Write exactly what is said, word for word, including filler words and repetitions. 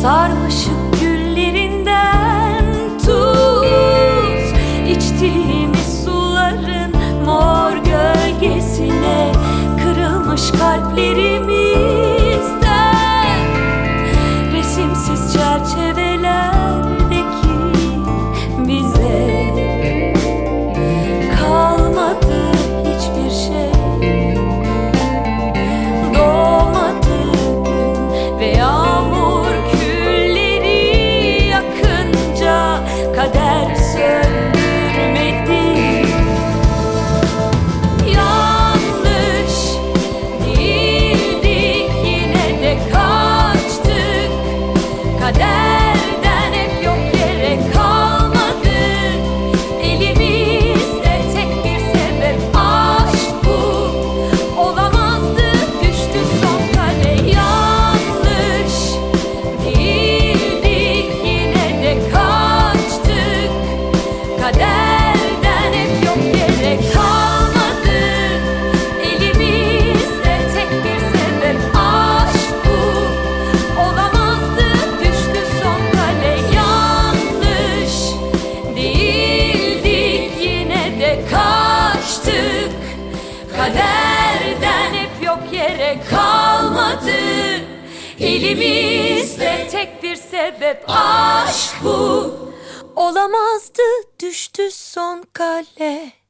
Sarmaşık güllerinden tut, içtiğimiz suların mor gölgesine, kırılmış kalplerimizden resimsiz çerçevelerdeki bize kalmadı hiçbir şey. Doğmadı gün ve yağmur külleri yakınca kader söndürmedi. Yanlış değildik, yine de kaçtık. Kaderden hep yok yere kalmadı. Elimizde tek bir sebep, aşk bu. Olamazdı, düştü son kale. Yanlış değildik, yine de kaçtık. Kaderden hep yok yere kalmadı. Elimizde tek bir sebep, aşk bu. Olamazdı, düştü son kale. Yanlış değildik, yine de kaçtık. Kaderden hep yok yere kalmadı. Elimizde tek bir sebep, aşk bu. Olamazdı, düştü son kale.